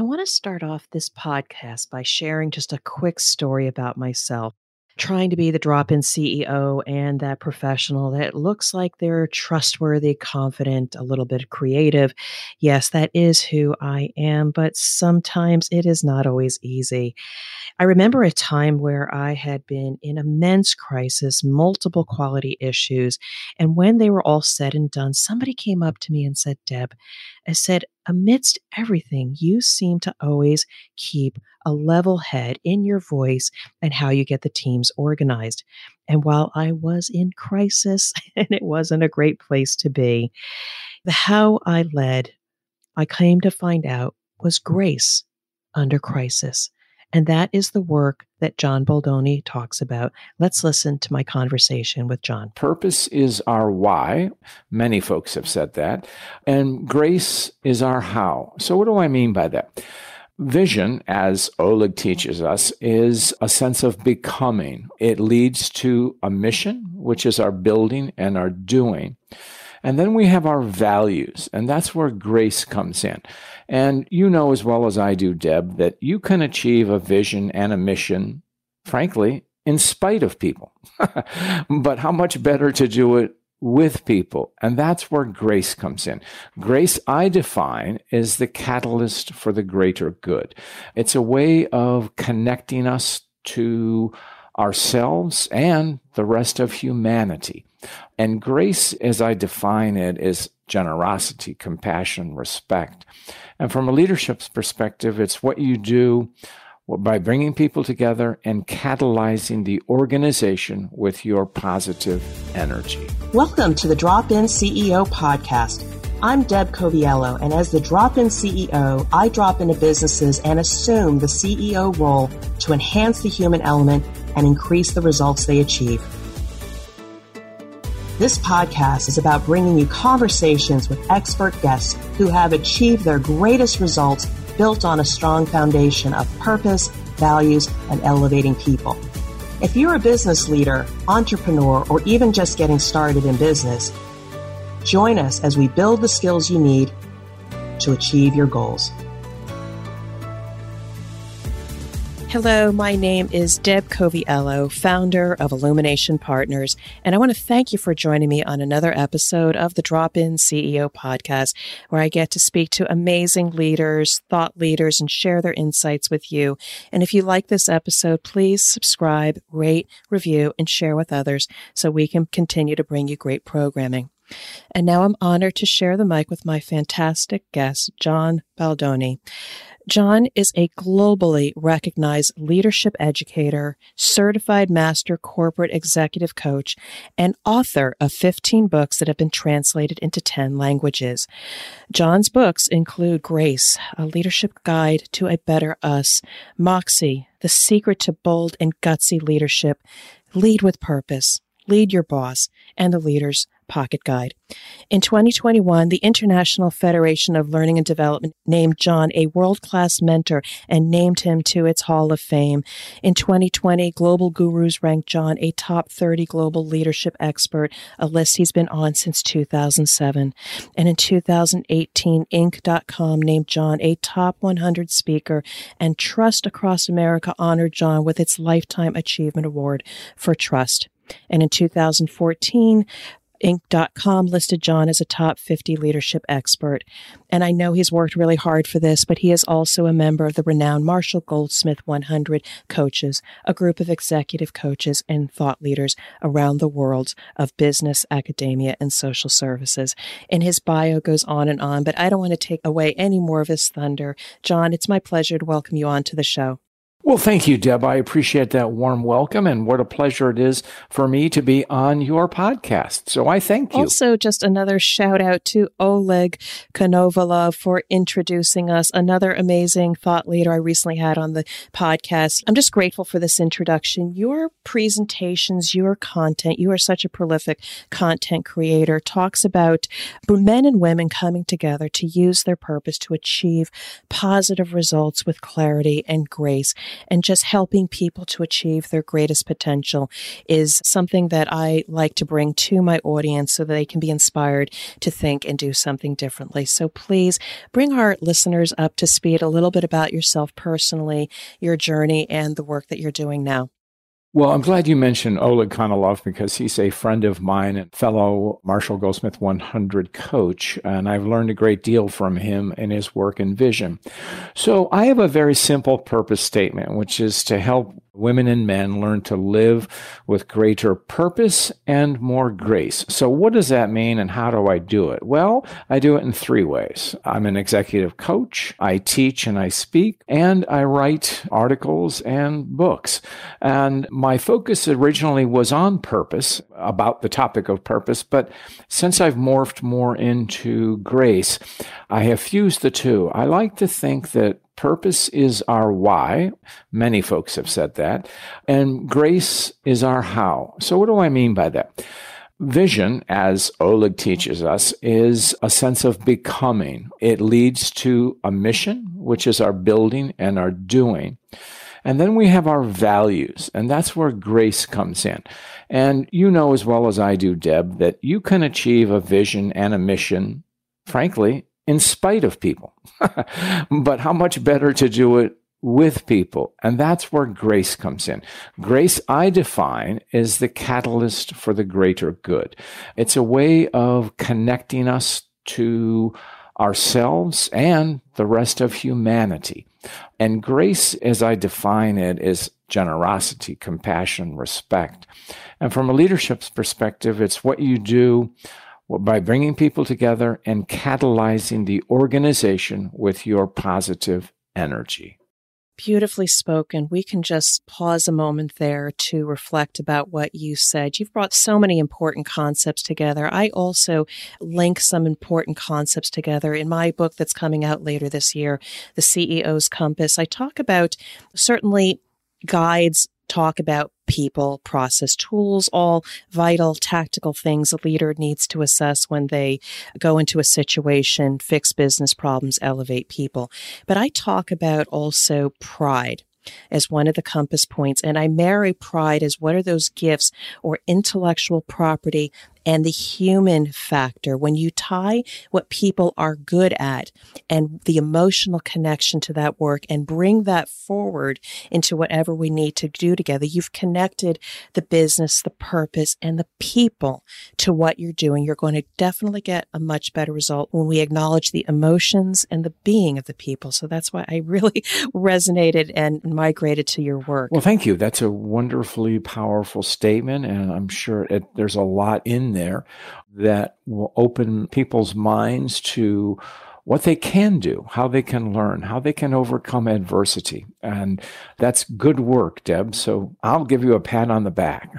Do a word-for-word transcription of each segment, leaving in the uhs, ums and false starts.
want to start off this podcast by sharing just a quick story about myself. Trying to be the drop-in C E O and that professional that looks like they're trustworthy, confident, a little bit creative. Yes, that is who I am, but sometimes it is not always easy. I remember a time where I had been in immense crisis, multiple quality issues, and when they were all said and done, somebody came up to me and said, "Deb," I said, "amidst everything, you seem to always keep a level head in your voice and how you get the teams organized." And while I was in crisis, and it wasn't a great place to be, the how I led, I came to find out, was grace under crisis. And that is the work that John Baldoni talks about. Let's listen to my conversation with John. Purpose is our why. Many folks have said that. And grace is our how. So what do I mean by that? Vision, as Oleg teaches us, is a sense of becoming. It leads to a mission, which is our building and our doing. And then we have our values, and that's where grace comes in. And you know as well as I do, Deb, that you can achieve a vision and a mission, frankly, in spite of people. But how much better to do it with people? And that's where grace comes in. Grace, I define, is the catalyst for the greater good. It's a way of connecting us to ourselves and the rest of humanity. And grace, as I define it, is generosity, compassion, respect. And from a leadership's perspective, it's what you do by bringing people together and catalyzing the organization with your positive energy. Welcome to the Drop-In C E O podcast. I'm Deb Coviello, and as the Drop-In C E O, I drop into businesses and assume the C E O role to enhance the human element and increase the results they achieve. This podcast is about bringing you conversations with expert guests who have achieved their greatest results built on a strong foundation of purpose, values, and elevating people. If you're a business leader, entrepreneur, or even just getting started in business, join us as we build the skills you need to achieve your goals. Hello, my name is Deb Coviello, founder of Illumination Partners, and I want to thank you for joining me on another episode of the Drop-In C E O podcast, where I get to speak to amazing leaders, thought leaders, and share their insights with you. And if you like this episode, please subscribe, rate, review, and share with others so we can continue to bring you great programming. And now I'm honored to share the mic with my fantastic guest, John Baldoni. John is a globally recognized leadership educator, certified master corporate executive coach, and author of fifteen books that have been translated into ten languages. John's books include Grace, A Leadership Guide to a Better Us, Moxie, The Secret to Bold and Gutsy Leadership, Lead with Purpose, Lead Your Boss, and The Leader's Pocket Guide. In twenty twenty-one, the International Federation of Learning and Development named John a world-class mentor and named him to its Hall of Fame. In twenty twenty, Global Gurus ranked John a top thirty global leadership expert, a list he's been on since two thousand seven. And in two thousand eighteen, Inc dot com named John a top one hundred speaker, and Trust Across America honored John with its Lifetime Achievement Award for Trust. And in two thousand fourteen, Inc dot com listed John as a top fifty leadership expert. And I know he's worked really hard for this, but he is also a member of the renowned Marshall Goldsmith one hundred Coaches, a group of executive coaches and thought leaders around the world of business, academia, and social services. And his bio goes on and on, but I don't want to take away any more of his thunder. John, it's my pleasure to welcome you on to the show. Well, thank you, Deb. I appreciate that warm welcome, and what a pleasure it is for me to be on your podcast. So I thank you. Also, just another shout out to Oleg Konovalov for introducing us, another amazing thought leader I recently had on the podcast. I'm just grateful for this introduction. Your presentations, your content, you are such a prolific content creator, talks about men and women coming together to use their purpose to achieve positive results with clarity and grace. and just helping people to achieve their greatest potential is something that I like to bring to my audience so that they can be inspired to think and do something differently. So please bring our listeners up to speed a little bit about yourself personally, your journey, and the work that you're doing now. Well, I'm glad you mentioned Oleg Kononov because he's a friend of mine and fellow Marshall Goldsmith one hundred coach, and I've learned a great deal from him in his work and vision. So I have a very simple purpose statement, which is to help women and men learn to live with greater purpose and more grace. So what does that mean and how do I do it? Well, I do it in three ways. I'm an executive coach, I teach and I speak, and I write articles and books. And my focus originally was on purpose, about the topic of purpose, but since I've morphed more into grace, I have fused the two. I like to think that purpose is our why. Many folks have said that. And grace is our how. So what do I mean by that? Vision, as Oleg teaches us, is a sense of becoming. It leads to a mission, which is our building and our doing. And then we have our values, and that's where grace comes in. And you know as well as I do, Deb, that you can achieve a vision and a mission, frankly, in spite of people. But how much better to do it with people? And that's where grace comes in. Grace, I define, is the catalyst for the greater good. It's a way of connecting us to ourselves and the rest of humanity. And grace, as I define it, is generosity, compassion, respect. And from a leadership's perspective, it's what you do by bringing people together and catalyzing the organization with your positive energy. Beautifully spoken. We can just pause a moment there to reflect about what you said. You've brought so many important concepts together. I also link some important concepts together in my book that's coming out later this year, The C E O's Compass. I talk about certainly guides, talk about people, process, tools, all vital tactical things a leader needs to assess when they go into a situation, fix business problems, elevate people. But I talk about also pride as one of the compass points, and I marry pride as what are those gifts or intellectual property and the human factor. When you tie what people are good at and the emotional connection to that work and bring that forward into whatever we need to do together, you've connected the business, the purpose, and the people to what you're doing. You're going to definitely get a much better result when we acknowledge the emotions and the being of the people. So that's why I really resonated and migrated to your work. Well, thank you. That's a wonderfully powerful statement, and I'm sure it, there's a lot in there that will open people's minds to what they can do, how they can learn, how they can overcome adversity. And that's good work, Deb. So I'll give you a pat on the back.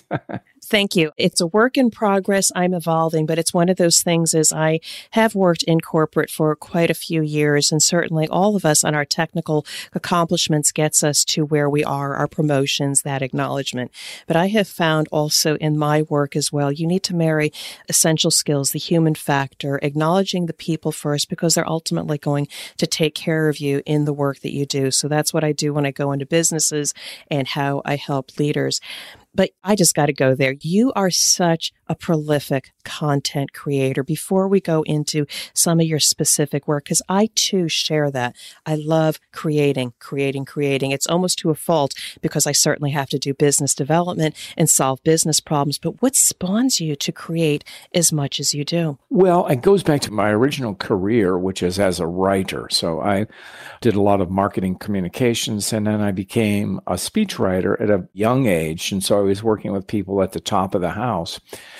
Thank you. It's a work in progress. I'm evolving, but it's one of those things as I have worked in corporate for quite a few years, and certainly all of us on our technical accomplishments gets us to where we are, our promotions, that acknowledgement. But I have found also in my work as well, you need to marry essential skills, the human factor, acknowledging the people first, because they're ultimately going to take care of you in the work that you do. So that's what I do when I go into businesses and how I help leaders. But I just got to go there. You are such a prolific content creator. Before we go into some of your specific work, because I too share that. I love creating, creating, creating. It's almost to a fault because I certainly have to do business development and solve business problems. But what spawns you to create as much as you do? Well, it goes back to my original career, which is as a writer. So I did a lot of marketing communications, and then I became a speechwriter at a young age. And so I was working with people at the top of the house.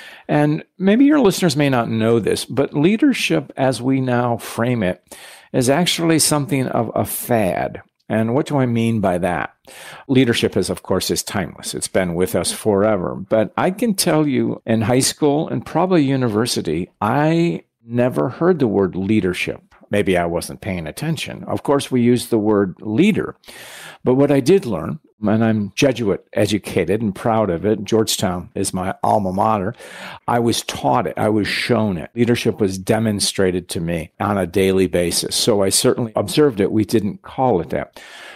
And maybe your listeners may not know this, but leadership, as we now frame it, is actually something of a fad. And what do I mean by that? Leadership is, of course, is timeless. It's been with us forever. But I can tell you in high school and probably university, I never heard the word leadership. Maybe I wasn't paying attention. Of course, we use the word leader. But what I did learn, and I'm Jesuit educated and proud of it, Georgetown is my alma mater, I was taught it. I was shown it. Leadership was demonstrated to me on a daily basis. So I certainly observed it. We didn't call it that.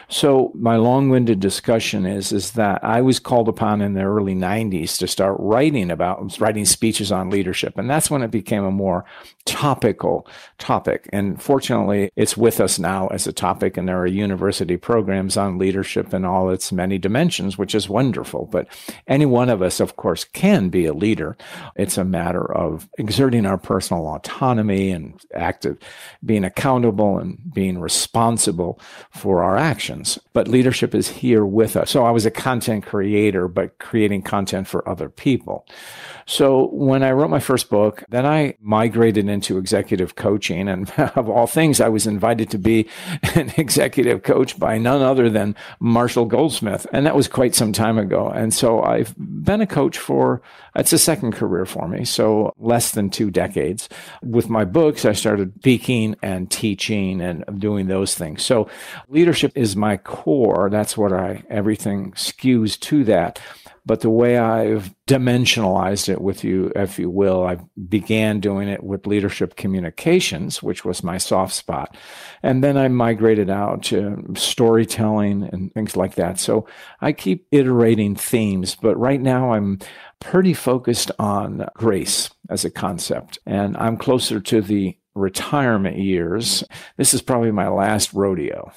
So my long-winded discussion is, is that I was called upon in the early nineties to start writing about, writing speeches on leadership. And that's when it became a more topical topic. And fortunately, it's with us now as a topic, and there are university programs on leadership in all its many dimensions, which is wonderful. But any one of us, of course, can be a leader. It's a matter of exerting our personal autonomy and active, being accountable and being responsible for our actions. But leadership is here with us. So I was a content creator, but creating content for other people. So when I wrote my first book, then I migrated into executive coaching. And of all things, I was invited to be an executive coach by none other than Marshall Goldsmith. And that was quite some time ago. And so I've been a coach for, it's a second career for me. So less than two decades. With my books, I started speaking and teaching and doing those things. So leadership is my core. That's what I, everything skews to that. But the way I've dimensionalized it with you, if you will, I began doing it with leadership communications, which was my soft spot. And then I migrated out to storytelling and things like that. So I keep iterating themes, but right now I'm pretty focused on grace as a concept. And I'm closer to the retirement years. This is probably my last rodeo.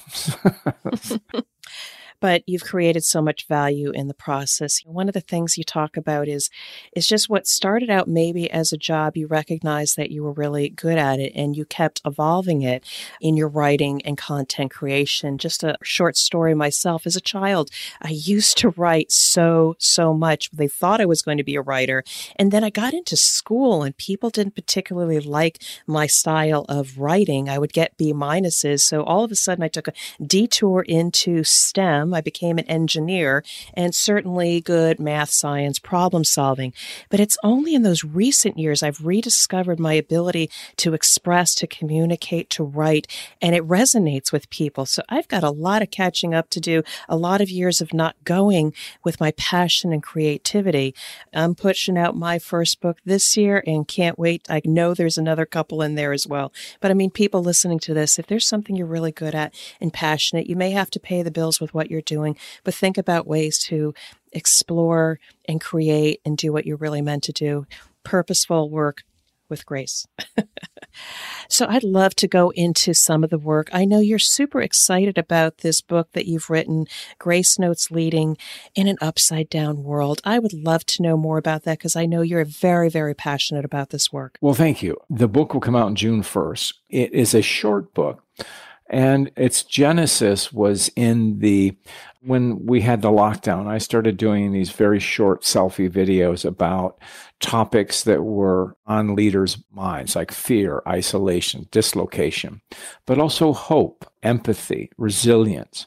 But you've created so much value in the process. One of the things you talk about is, is just what started out maybe as a job. You recognized that you were really good at it and you kept evolving it in your writing and content creation. Just a short story myself. As a child, I used to write so, so much. They thought I was going to be a writer. And then I got into school and people didn't particularly like my style of writing. I would get B minuses. So all of a sudden I took a detour into STEM. I became an engineer and certainly good math, science, problem solving. But it's only in those recent years I've rediscovered my ability to express, to communicate, to write, and it resonates with people. So I've got a lot of catching up to do, a lot of years of not going with my passion and creativity. I'm pushing out my first book this year and can't wait. I know there's another couple in there as well. But I mean, people listening to this, if there's something you're really good at and passionate, you may have to pay the bills with what you're doing, but think about ways to explore and create and do what you're really meant to do. Purposeful work with grace. So I'd love to go into some of the work. I know you're super excited about this book that you've written, Grace Notes Leading in an Upside Down World. I would love to know more about that because I know you're very, very passionate about this work. Well, thank you. The book will come out on June first. It is a short book. And its genesis was in the, when we had the lockdown, I started doing these very short selfie videos about topics that were on leaders' minds, like fear, isolation, dislocation, but also hope, empathy, resilience.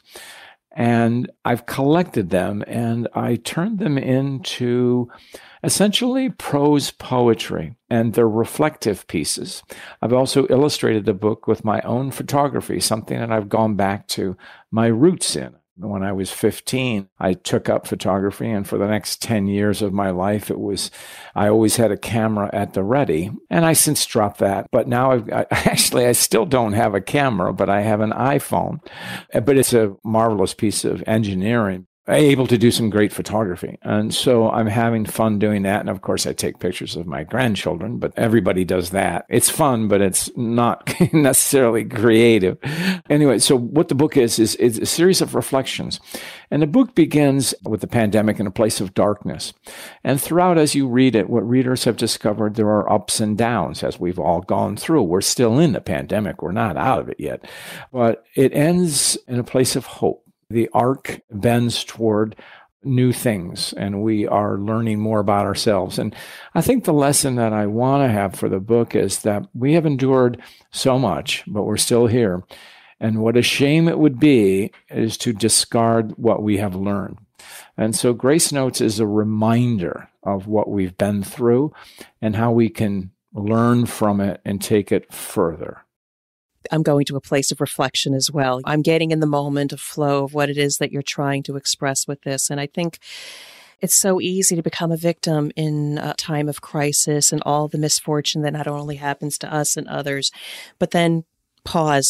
And I've collected them and I turned them into essentially prose poetry, and they're reflective pieces. I've also illustrated the book with my own photography, something that I've gone back to my roots in. When I was fifteen, I took up photography, and for the next ten years of my life, it was, I always had a camera at the ready, and I since dropped that. But now, I've, I, actually, I still don't have a camera, but I have an iPhone. But it's a marvelous piece of engineering. Able to do some great photography. And so I'm having fun doing that. And of course, I take pictures of my grandchildren, but everybody does that. It's fun, but it's not necessarily creative. Anyway, so what the book is, is, is a series of reflections. And the book begins with the pandemic in a place of darkness. And throughout, as you read it, what readers have discovered, there are ups and downs as we've all gone through. We're still in the pandemic. We're not out of it yet. But it ends in a place of hope. The arc bends toward new things, and we are learning more about ourselves. And I think the lesson that I want to have for the book is that we have endured so much, but we're still here. And what a shame it would be is to discard what we have learned. And so Grace Notes is a reminder of what we've been through and how we can learn from it and take it further. I'm going to a place of reflection as well. I'm getting in the moment of flow of what it is that you're trying to express with this. And I think it's so easy to become a victim in a time of crisis and all the misfortune that not only happens to us and others, but then pause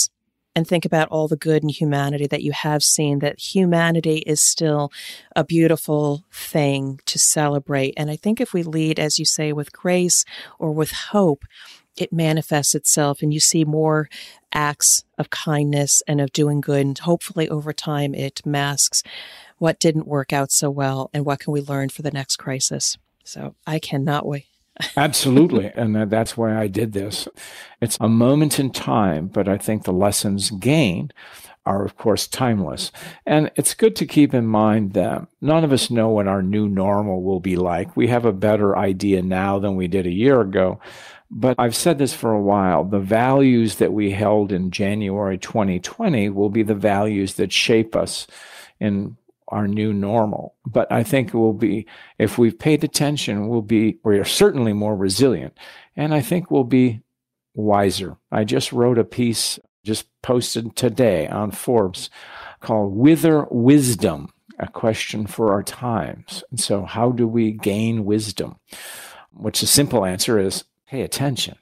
and think about all the good in humanity that you have seen, that humanity is still a beautiful thing to celebrate. And I think if we lead, as you say, with grace or with hope, it manifests itself and you see more acts of kindness and of doing good. And hopefully over time, it masks what didn't work out so well and what can we learn for the next crisis. So I cannot wait. Absolutely. And that's why I did this. It's a moment in time, but I think the lessons gained are, of course, timeless. And it's good to keep in mind that none of us know what our new normal will be like. We have a better idea now than we did a year ago. But I've said this for a while. The values that we held in January twenty twenty will be the values that shape us in our new normal. But I think it will be, if we've paid attention, we'll be, we are certainly more resilient. And I think we'll be wiser. I just wrote a piece, just posted today on Forbes, called Whither Wisdom? A question for our times. And so how do we gain wisdom? Which the simple answer is, pay attention.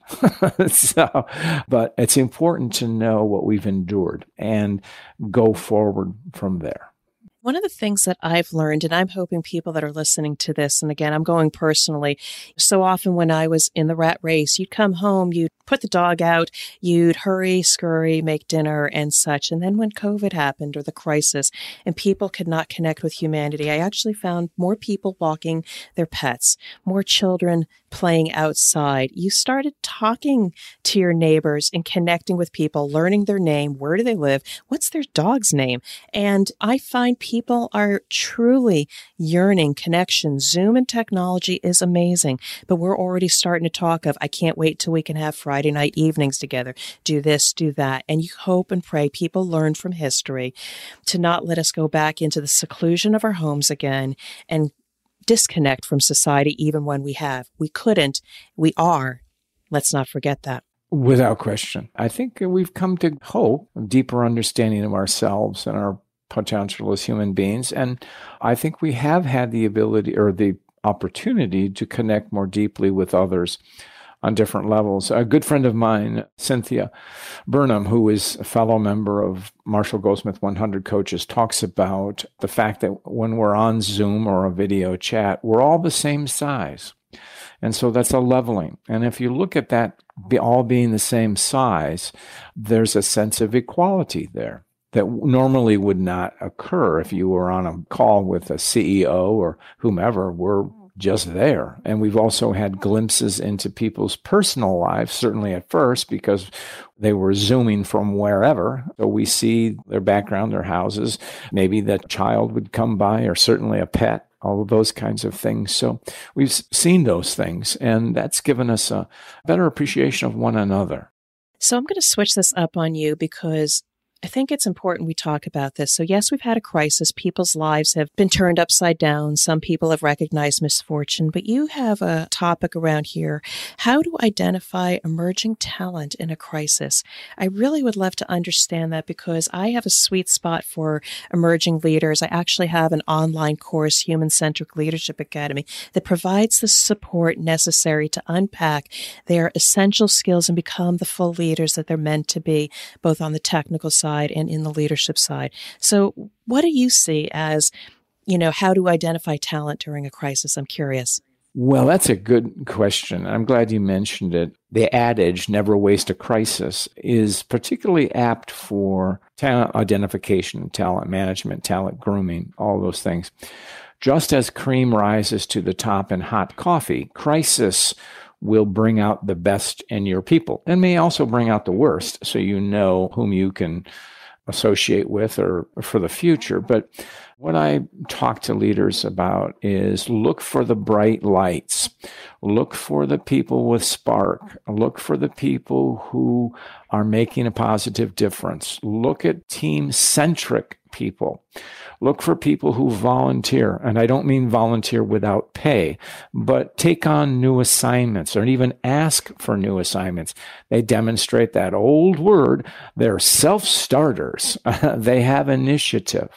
so, but it's important to know what we've endured and go forward from there. One of the things that I've learned, and I'm hoping people that are listening to this, and again, I'm going personally, so often when I was in the rat race, you'd come home, you'd put the dog out, you'd hurry, scurry, make dinner and such. And then when COVID happened or the crisis and people could not connect with humanity, I actually found more people walking their pets, more children playing outside. You started talking to your neighbors and connecting with people, learning their name, where do they live, what's their dog's name? And I find people are truly yearning connection. Zoom and technology is amazing, but we're already starting to talk of, I can't wait till we can have Friday night evenings together, do this, do that. And you hope and pray people learn from history to not let us go back into the seclusion of our homes again and disconnect from society even when we have. We couldn't. We are. Let's not forget that. Without question. I think we've come to hope, a deeper understanding of ourselves and our potential as human beings. And I think we have had the ability or the opportunity to connect more deeply with others on different levels. A good friend of mine, Cynthia Burnham, who is a fellow member of Marshall Goldsmith one hundred Coaches, talks about the fact that when we're on Zoom or a video chat, we're all the same size. And so that's a leveling. And if you look at that be all being the same size, there's a sense of equality there that normally would not occur if you were on a call with a C E O or whomever. We're just there. And we've also had glimpses into people's personal lives, certainly at first, because they were Zooming from wherever. So we see their background, their houses. Maybe that child would come by, or certainly a pet, all of those kinds of things. So we've seen those things, and that's given us a better appreciation of one another. So I'm going to switch this up on you because I think it's important we talk about this. So yes, we've had a crisis. People's lives have been turned upside down. Some people have recognized misfortune, but you have a topic around here. How to identify emerging talent in a crisis. I really would love to understand that because I have a sweet spot for emerging leaders. I actually have an online course, Human-Centric Leadership Academy, that provides the support necessary to unpack their essential skills and become the full leaders that they're meant to be, both on the technical side and in the leadership side. So what do you see as, you know, how to identify talent during a crisis? I'm curious. Well, that's a good question. I'm glad you mentioned it. The adage, never waste a crisis, is particularly apt for talent identification, talent management, talent grooming, all those things. Just as cream rises to the top in hot coffee, crisis will bring out the best in your people and may also bring out the worst, so you know whom you can associate with or for the future. But what I talk to leaders about is look for the bright lights. Look for the people with spark. Look for the people who are making a positive difference. Look at team-centric people. Look for people who volunteer, and I don't mean volunteer without pay, but take on new assignments or even ask for new assignments. They demonstrate that old word, they're self-starters. They have initiative.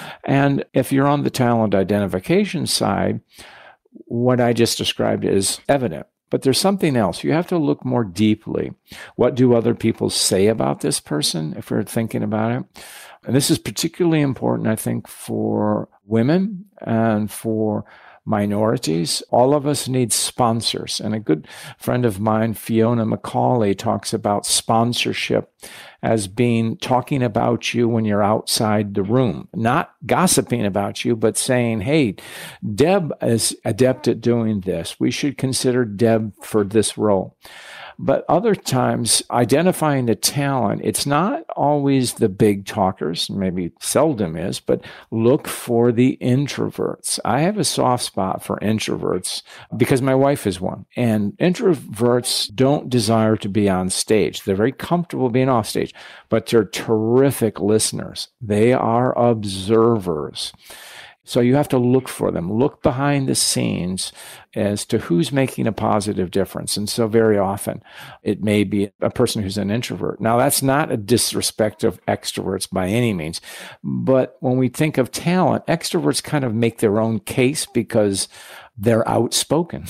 And if you're on the talent identification side, what I just described is evident. But there's something else. You have to look more deeply. What do other people say about this person, if we're thinking about it? And this is particularly important, I think, for women and for minorities. All of us need sponsors. And a good friend of mine, Fiona McCauley, talks about sponsorship as being talking about you when you're outside the room, not gossiping about you, but saying, hey, Deb is adept at doing this. We should consider Deb for this role. But other times, identifying the talent, it's not always the big talkers, maybe seldom is, but look for the introverts. I have a soft spot for introverts because my wife is one. And introverts don't desire to be on stage. They're very comfortable being off stage, but they're terrific listeners. They are observers. So you have to look for them, look behind the scenes as to who's making a positive difference. And so very often it may be a person who's an introvert. Now, that's not a disrespect of extroverts by any means. But when we think of talent, extroverts kind of make their own case because they're outspoken.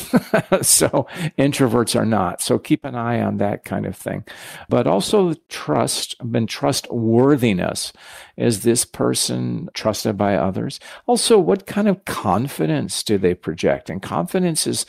So introverts are not. So keep an eye on that kind of thing. But also trust and trustworthiness. Is this person trusted by others? Also, what kind of confidence do they project? And confidence is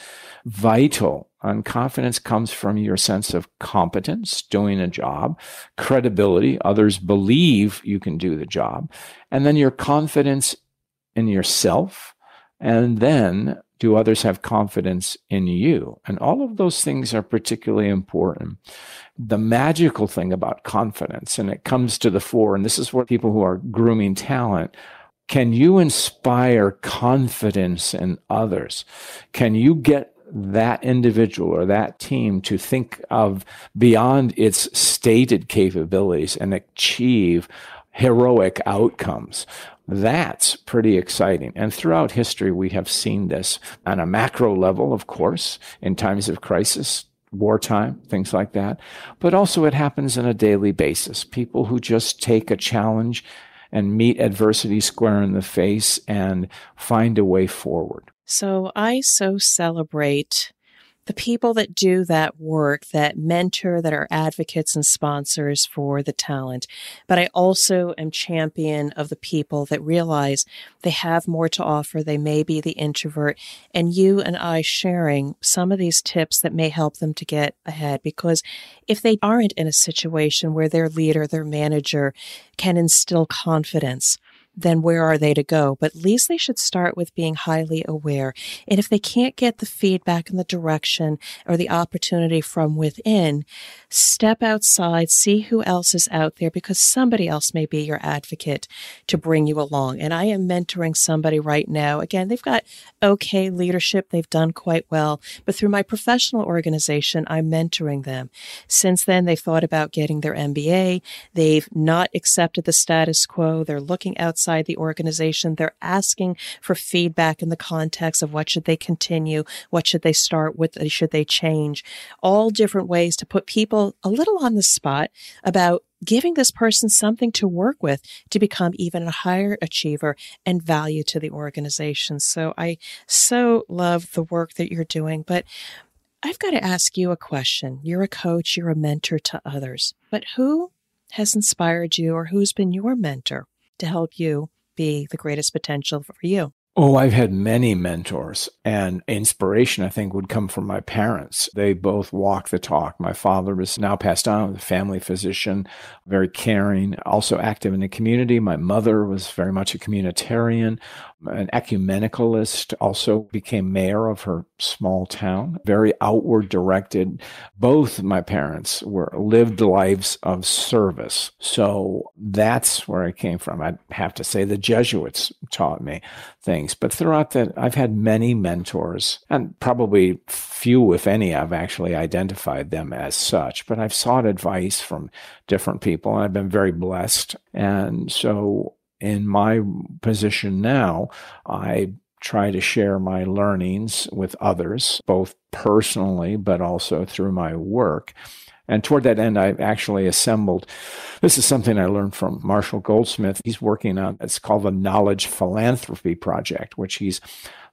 vital. And confidence comes from your sense of competence, doing a job, credibility. Others believe you can do the job. And then your confidence in yourself. And then do others have confidence in you? And all of those things are particularly important. The magical thing about confidence, and it comes to the fore, and this is what people who are grooming talent, can you inspire confidence in others? Can you get that individual or that team to think of beyond its stated capabilities and achieve heroic outcomes? That's pretty exciting. And throughout history, we have seen this on a macro level, of course, in times of crisis, wartime, things like that. But also it happens on a daily basis. People who just take a challenge and meet adversity square in the face and find a way forward. So I so celebrate the people that do that work, that mentor, that are advocates and sponsors for the talent. But I also am champion of the people that realize they have more to offer. They may be the introvert, and you and I sharing some of these tips that may help them to get ahead. Because if they aren't in a situation where their leader, their manager can instill confidence, then where are they to go? But at least they should start with being highly aware. And if they can't get the feedback and the direction or the opportunity from within, step outside, see who else is out there, because somebody else may be your advocate to bring you along. And I am mentoring somebody right now. Again, they've got okay leadership. They've done quite well. But through my professional organization, I'm mentoring them. Since then, they've thought about getting their M B A. They've not accepted the status quo. They're looking outside the organization. They're asking for feedback in the context of what should they continue, what should they start with, should they change, all different ways to put people a little on the spot about giving this person something to work with to become even a higher achiever and value to the organization. So I so love the work that you're doing, but I've got to ask you a question. You're a coach, you're a mentor to others, but who has inspired you or who's been your mentor to help you be the greatest potential for you? Oh, I've had many mentors, and inspiration, I think, would come from my parents. They both walk the talk. My father was now passed on, a family physician, very caring, also active in the community. My mother was very much a communitarian, an ecumenicalist, also became mayor of her small town, very outward directed. Both my parents were lived lives of service. So that's where I came from. I'd have to say the Jesuits taught me things. But throughout that, I've had many mentors, and probably few, if any, I've actually identified them as such. But I've sought advice from different people, and I've been very blessed. And so in my position now, I try to share my learnings with others, both personally, but also through my work. And toward that end, I've actually assembled, this is something I learned from Marshall Goldsmith. He's working on, it's called the Knowledge Philanthropy Project, which he's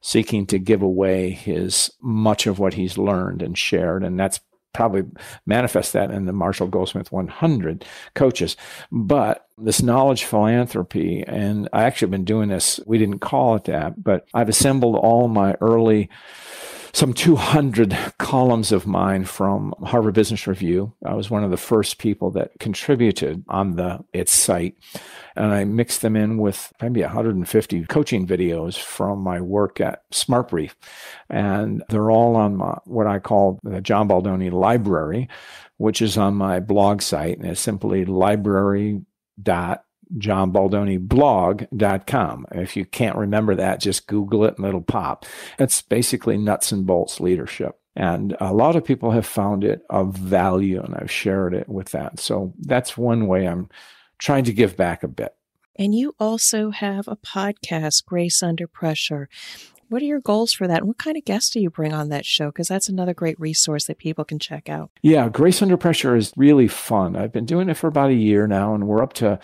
seeking to give away his much of what he's learned and shared. And that's probably manifest that in the Marshall Goldsmith one hundred coaches. But this knowledge philanthropy, and I actually have been doing this, we didn't call it that, but I've assembled all my early, some two hundred columns of mine from Harvard Business Review. I was one of the first people that contributed on the its site. And I mixed them in with maybe one hundred fifty coaching videos from my work at SmartBrief. And they're all on my, what I call the John Baldoni Library, which is on my blog site. And it's simply library dot john baldoni blog dot com. If you can't remember that, just Google it and it'll pop. It's basically nuts and bolts leadership. And a lot of people have found it of value, and I've shared it with that. So that's one way I'm trying to give back a bit. And you also have a podcast, Grace Under Pressure. What are your goals for that? And what kind of guests do you bring on that show? Because that's another great resource that people can check out. Yeah, Grace Under Pressure is really fun. I've been doing it for about a year now, and we're up to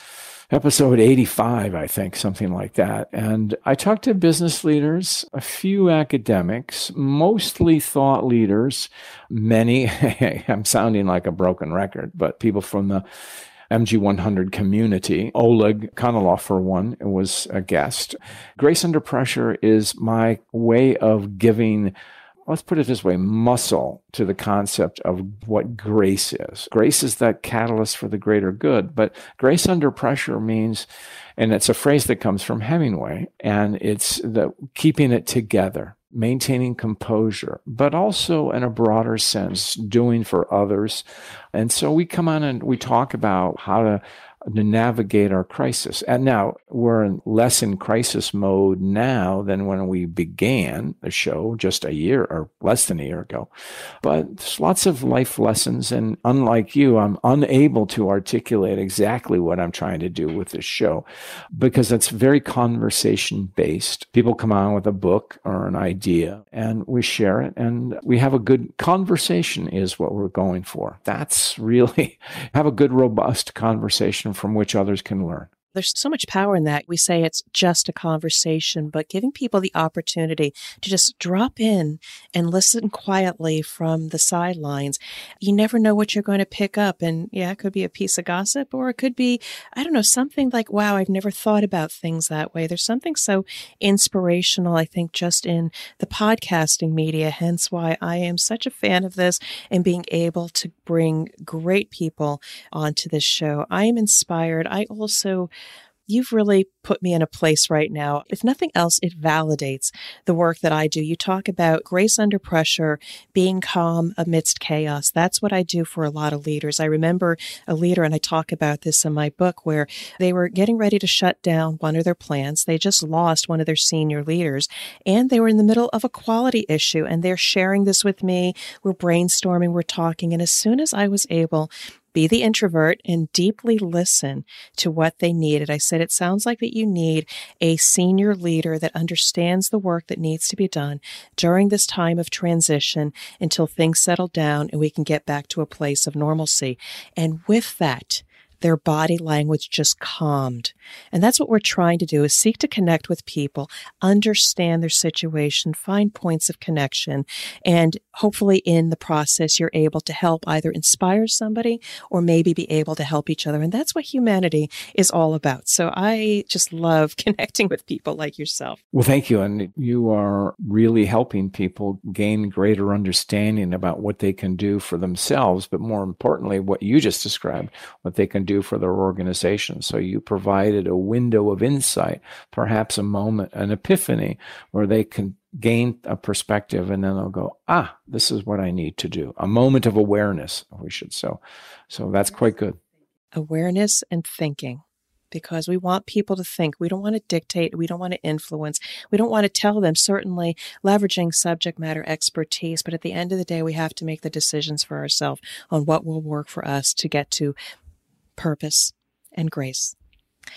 episode eighty-five, I think, something like that. And I talk to business leaders, a few academics, mostly thought leaders, many, I'm sounding like a broken record, but people from the M G one hundred community. Oleg Kononov, for one, was a guest. Grace Under Pressure is my way of giving, let's put it this way, muscle to the concept of what grace is. Grace is that catalyst for the greater good, but grace under pressure means, and it's a phrase that comes from Hemingway, and it's the keeping it together, maintaining composure, but also in a broader sense, doing for others. And so we come on and we talk about how to to navigate our crisis. And now we're in less in crisis mode now than when we began the show just a year or less than a year ago. But there's lots of life lessons. And unlike you, I'm unable to articulate exactly what I'm trying to do with this show because it's very conversation based. People come on with a book or an idea and we share it and we have a good conversation is what we're going for. That's really have a good, robust conversation from which others can learn. There's so much power in that. We say it's just a conversation, but giving people the opportunity to just drop in and listen quietly from the sidelines. You never know what you're going to pick up. And yeah, it could be a piece of gossip, or it could be, I don't know, something like, wow, I've never thought about things that way. There's something so inspirational, I think, just in the podcasting media, hence why I am such a fan of this and being able to bring great people onto this show. I am inspired. I also You've really put me in a place right now. If nothing else, it validates the work that I do. You talk about grace under pressure, being calm amidst chaos. That's what I do for a lot of leaders. I remember a leader, and I talk about this in my book, where they were getting ready to shut down one of their plants. They just lost one of their senior leaders, and they were in the middle of a quality issue, and they're sharing this with me. We're brainstorming, we're talking, and as soon as I was able be the introvert and deeply listen to what they needed. I said, it sounds like that you need a senior leader that understands the work that needs to be done during this time of transition until things settle down and we can get back to a place of normalcy. And with that, their body language just calmed. And that's what we're trying to do, is seek to connect with people, understand their situation, find points of connection, and hopefully in the process, you're able to help either inspire somebody or maybe be able to help each other. And that's what humanity is all about. So I just love connecting with people like yourself. Well, thank you. And you are really helping people gain greater understanding about what they can do for themselves, but more importantly, what you just described, what they can do for their organization. So you provided a window of insight, perhaps a moment, an epiphany, where they can gain a perspective and then they'll go, ah, this is what I need to do. A moment of awareness, we should so. So that's quite good. Awareness and thinking. Because we want people to think. We don't want to dictate. We don't want to influence. We don't want to tell them, certainly leveraging subject matter expertise. But at the end of the day, we have to make the decisions for ourselves on what will work for us to get to purpose and grace.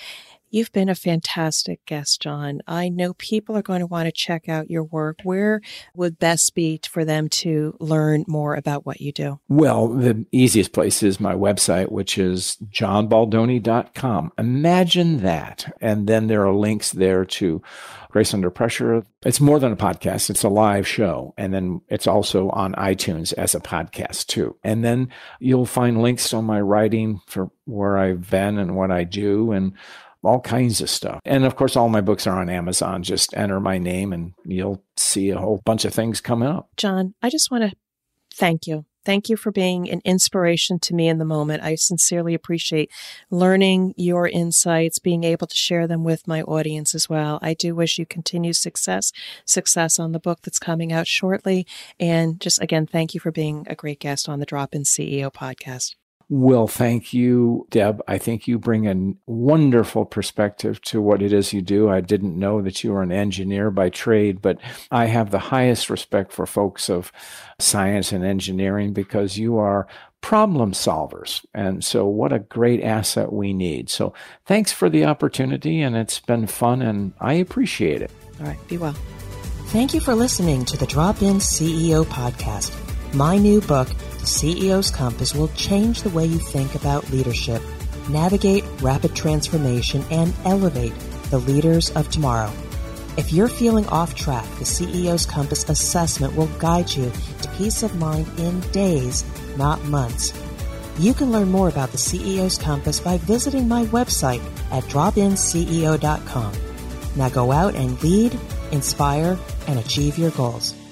You've been a fantastic guest, John. I know people are going to want to check out your work. Where would best be for them to learn more about what you do? Well, the easiest place is my website, which is john baldoni dot com. Imagine that. And then there are links there to Grace Under Pressure. It's more than a podcast. It's a live show. And then it's also on iTunes as a podcast too. And then you'll find links on my writing for where I've been and what I do and all kinds of stuff. And of course, all my books are on Amazon. Just enter my name and you'll see a whole bunch of things coming up. John, I just want to thank you. Thank you for being an inspiration to me in the moment. I sincerely appreciate learning your insights, being able to share them with my audience as well. I do wish you continued success, success on the book that's coming out shortly. And just again, thank you for being a great guest on the Drop-In C E O podcast. Well, thank you, Deb. I think you bring a wonderful perspective to what it is you do. I didn't know that you were an engineer by trade, but I have the highest respect for folks of science and engineering because you are problem solvers. And so what a great asset we need. So thanks for the opportunity, and it's been fun, and I appreciate it. All right. Be well. Thank you for listening to the Drop-In C E O podcast. My new book, The C E O's Compass, will change the way you think about leadership, navigate rapid transformation, and elevate the leaders of tomorrow. If you're feeling off track, the C E O's Compass assessment will guide you to peace of mind in days, not months. You can learn more about the C E O's Compass by visiting my website at drop in C E O dot com. Now go out and lead, inspire, and achieve your goals.